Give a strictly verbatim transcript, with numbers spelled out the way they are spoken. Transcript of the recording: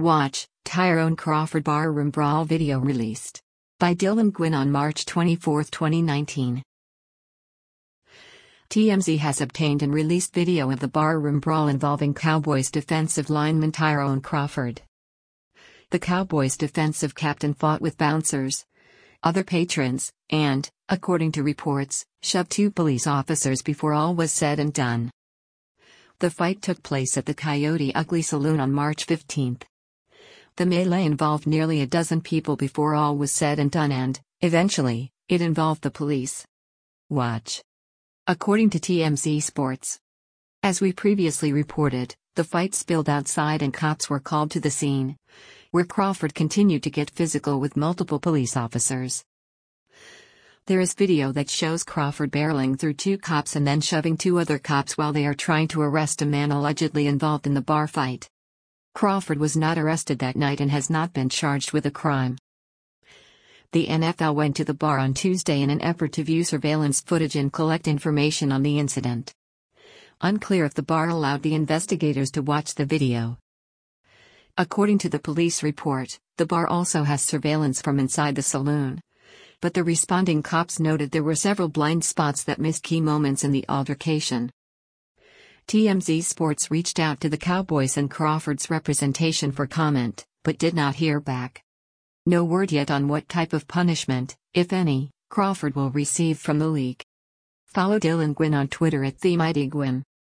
Watch, Tyrone Crawford barroom brawl video released. By Dylan Gwynn on March twenty-fourth, twenty nineteen. T M Z has obtained and released video of the barroom brawl involving Cowboys defensive lineman Tyrone Crawford. The Cowboys defensive captain fought with bouncers, other patrons, and, according to reports, shoved two police officers before all was said and done. The fight took place at the Coyote Ugly Saloon on March fifteenth. The melee involved nearly a dozen people before all was said and done and, eventually, it involved the police. Watch. According to T M Z Sports. As we previously reported, the fight spilled outside and cops were called to the scene, where Crawford continued to get physical with multiple police officers. There is video that shows Crawford barreling through two cops and then shoving two other cops while they are trying to arrest a man allegedly involved in the bar fight. Crawford was not arrested that night and has not been charged with a crime. The N F L went to the bar on Tuesday in an effort to view surveillance footage and collect information on the incident. Unclear if the bar allowed the investigators to watch the video. According to the police report, the bar also has surveillance from inside the saloon. But the responding cops noted there were several blind spots that missed key moments in the altercation. T M Z Sports reached out to the Cowboys and Crawford's representation for comment, but did not hear back. No word yet on what type of punishment, if any, Crawford will receive from the league. Follow Dylan Gwynn on Twitter at TheMightyGwynn.